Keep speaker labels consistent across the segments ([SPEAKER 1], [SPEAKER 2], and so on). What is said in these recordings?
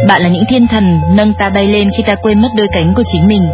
[SPEAKER 1] Bạn là những thiên thần nâng ta bay lên khi ta quên mất đôi cánh của chính mình.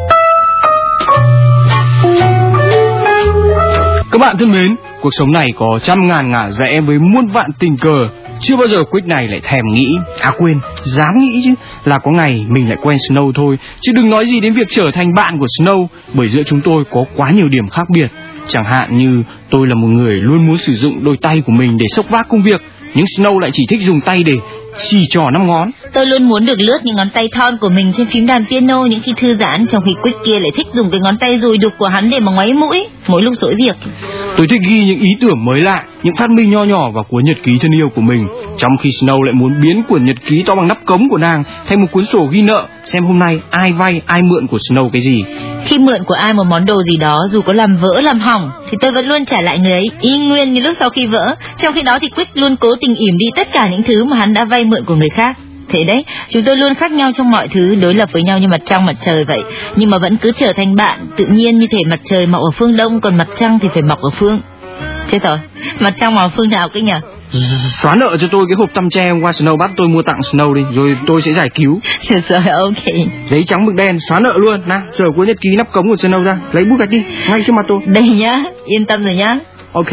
[SPEAKER 2] Các bạn thân mến, cuộc sống này có trăm ngàn ngả rẽ với muôn vạn tình cờ. Chưa bao giờ Quick này lại thèm nghĩ, quên, dám nghĩ chứ, là có ngày mình lại quen Snow thôi. Chứ đừng nói gì đến việc trở thành bạn của Snow, bởi giữa chúng tôi có quá nhiều điểm khác biệt. Chẳng hạn như tôi là một người luôn muốn sử dụng đôi tay của mình để xốc vác công việc, nhưng Snow lại chỉ thích dùng tay để chỉ trỏ 5 ngón.
[SPEAKER 1] Tôi luôn muốn được lướt những ngón tay thon của mình trên phím đàn piano những khi thư giãn, trong khi Quick kia lại thích dùng cái ngón tay dùi đục của hắn để mà ngoáy mũi mỗi lúc rỗi việc.
[SPEAKER 2] Tôi thích ghi những ý tưởng mới lạ, những phát minh nho nhỏ vào cuốn nhật ký thân yêu của mình, trong khi Snow lại muốn biến cuốn nhật ký to bằng nắp cống của nàng thành một cuốn sổ ghi nợ, xem hôm nay ai vay ai mượn của Snow cái gì.
[SPEAKER 1] Khi mượn của ai một món đồ gì đó, dù có làm vỡ làm hỏng thì tôi vẫn luôn trả lại người ấy y nguyên như lúc sau khi vỡ. Trong khi đó thì Quick luôn cố tình ỉm đi tất cả những thứ mà hắn đã vay mượn của người khác. Thế đấy, chúng tôi luôn khác nhau trong mọi thứ, đối lập với nhau như mặt trăng mặt trời vậy, nhưng mà vẫn cứ trở thành bạn tự nhiên, như thể mặt trời mọc ở phương đông còn mặt trăng thì phải mọc ở phương. Chết rồi, mặt trăng mọc ở phương nào cái nhỉ?
[SPEAKER 2] Xóa nợ cho tôi cái hộp tăm tre hôm qua Snow bắt tôi mua tặng Snow đi, rồi tôi sẽ giải cứu.
[SPEAKER 1] Rồi, ok.
[SPEAKER 2] Giấy trắng mực đen, xóa nợ luôn. Nào, giờ cuốn nhật ký nắp cống của Snow ra, lấy bút gạch đi, ngay trước mặt tôi.
[SPEAKER 1] Đây nhá, yên tâm rồi nhá.
[SPEAKER 2] Ok,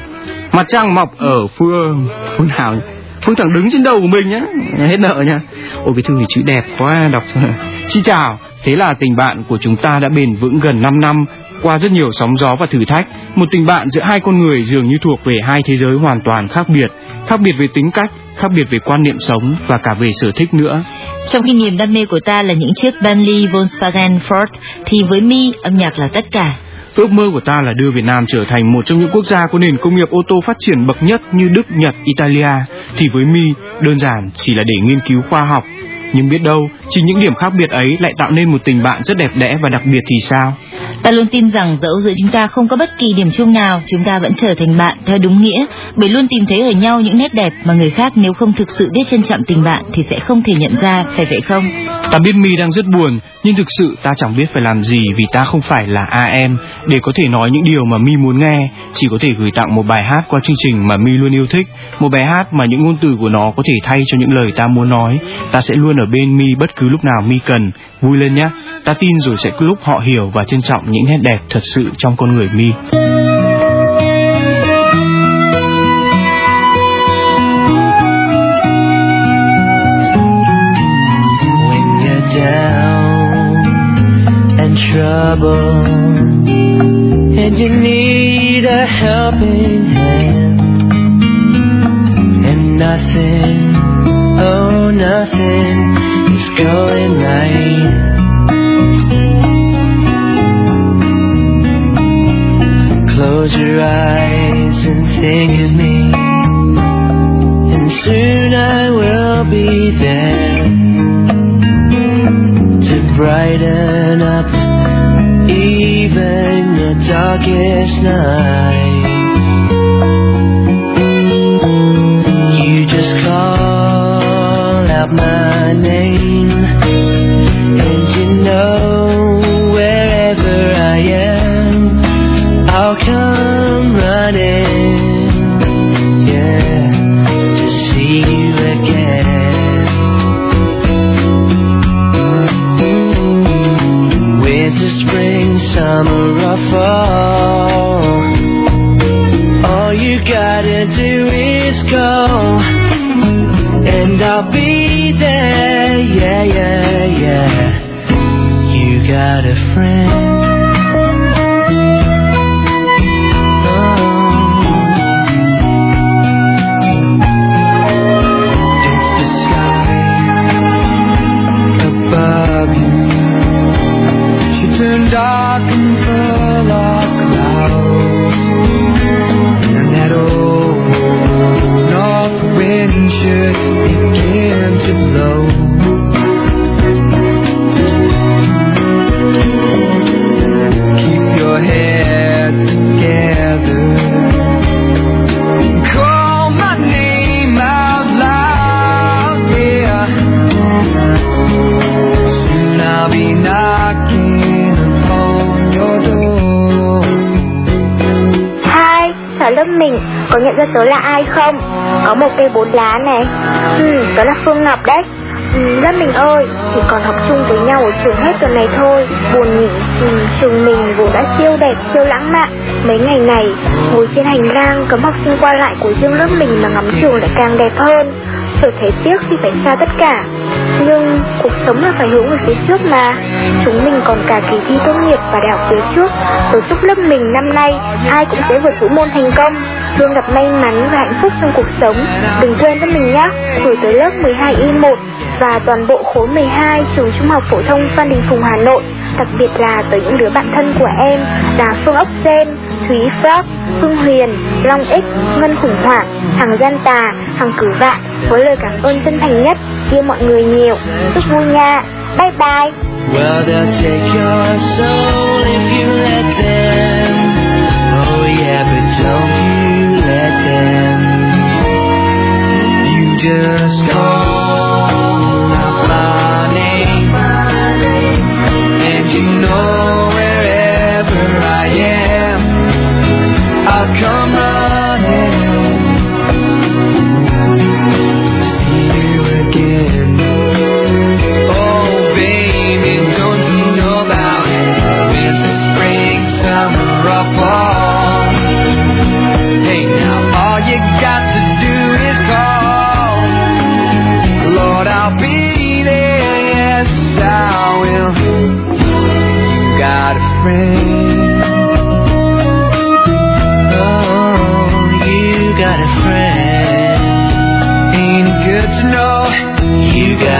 [SPEAKER 2] mặt trăng mọc ở phương nào? Phương thẳng đứng trên đầu của mình nhá, hết nợ nha. Ôi cái thư này chữ đẹp quá, đọc rồi. Chi chào, thế là tình bạn của chúng ta đã bền vững gần 5 năm, qua rất nhiều sóng gió và thử thách. Một tình bạn giữa hai con người dường như thuộc về hai thế giới hoàn toàn khác biệt về tính cách, khác biệt về quan niệm sống và cả về sở thích nữa.
[SPEAKER 1] Trong khi niềm đam mê của ta là những chiếc Bentley, Volkswagen, Ford, thì với My âm nhạc là tất cả.
[SPEAKER 2] Ước mơ của ta là đưa Việt Nam trở thành một trong những quốc gia có nền công nghiệp ô tô phát triển bậc nhất như Đức, Nhật, Italia. Thì với My, đơn giản chỉ là để nghiên cứu khoa học. Nhưng biết đâu, chính những điểm khác biệt ấy lại tạo nên một tình bạn rất đẹp đẽ và đặc biệt thì sao?
[SPEAKER 1] Ta luôn tin rằng dẫu giữa chúng ta không có bất kỳ điểm chung nào, chúng ta vẫn trở thành bạn theo đúng nghĩa, bởi luôn tìm thấy ở nhau những nét đẹp mà người khác nếu không thực sự biết trân trọng tình bạn thì sẽ không thể nhận ra, phải vậy không?
[SPEAKER 2] Ta biết My đang rất buồn, nhưng thực sự ta chẳng biết phải làm gì vì ta không phải là AM để có thể nói những điều mà My muốn nghe, chỉ có thể gửi tặng một bài hát qua chương trình mà My luôn yêu thích, một bài hát mà những ngôn từ của nó có thể thay cho những lời ta muốn nói. Ta sẽ luôn ở bên My bất cứ lúc nào My cần. Vui lên nhé, ta tin rồi sẽ có lúc họ hiểu và trân trọng những nét đẹp thật sự trong con người My.
[SPEAKER 3] Trouble and you need a helping hand and nothing, oh nothing is going right. Close your eyes and think of me, and soon I will be there to brighten up even your darkest nights. You just call out my name, and you know wherever I am, I'll come running, yeah, to see you again. Winter, spring, summer or fall, all you gotta do is go, and I'll be there, yeah, yeah, yeah. You got a friend.
[SPEAKER 4] Dark and full of clouds, and that old north wind should begin to blow. Keep your head together, call my name out loud, yeah. Soon I'll be knocking.
[SPEAKER 5] Ở lớp mình có nhận ra tớ là ai không? Có một cây 4 lá này. Tớ là Phương Ngọc đấy. Lớp mình ơi, chỉ còn học chung với nhau ở trường hết tuần này thôi. Buồn nhỉ, trường mình vốn đã siêu đẹp, siêu lãng mạn. Mấy ngày này, ngồi trên hành lang cấm học sinh qua lại của riêng lớp mình mà ngắm trường lại càng đẹp hơn. Chợt thấy tiếc khi phải xa tất cả. Nhưng cuộc sống là phải hướng về phía trước mà. Chúng mình còn cả kỳ thi tốt nghiệp và đại học phía trước. Tôi chúc lớp mình năm nay ai cũng sẽ vượt vũ môn thành công, luôn gặp may mắn và hạnh phúc trong cuộc sống. Đừng quên lớp mình nhé, gửi tới lớp 12Y1 và toàn bộ khối 12 trường Trung học phổ thông Phan Đình Phùng, Hà Nội. Đặc biệt là tới những đứa bạn thân của em là Phương Ốc Sen, Thúy Frog, Phương Huyền, Long X, Ngân Khủng Hoảng, Hằng Gian Tà, Hằng Cử Vạn. Với lời cảm ơn chân thành nhất, yêu mọi người nhiều, chúc vui nha, bye bye.
[SPEAKER 3] Well, they'll take your soul if you let them. Oh yeah, but don't you let them. You just call out my name, and you know wherever I am, I'll come running. See you again. Oh baby, don't you know about winter, spring, summer, or fall? Hey, now all you got to do is call. Lord, I'll be there, yes I will. You got a friend. Oh, you got a friend. Ain't it good to know you got